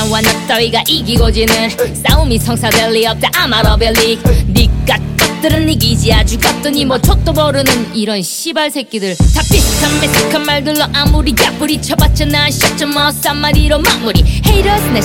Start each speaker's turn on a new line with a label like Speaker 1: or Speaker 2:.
Speaker 1: 나와 너 따위가 이기고 지는 싸움이 성사될 리 없다 아마러벨리 니까 것들은 이기지 아주 갔더니 뭐 족도 모르는 이런 씨발 새끼들 다 비슷한 매스한 말들로 아무리 야뿌리 쳐봤자 난 10.5 싼마리로 마무리 Haters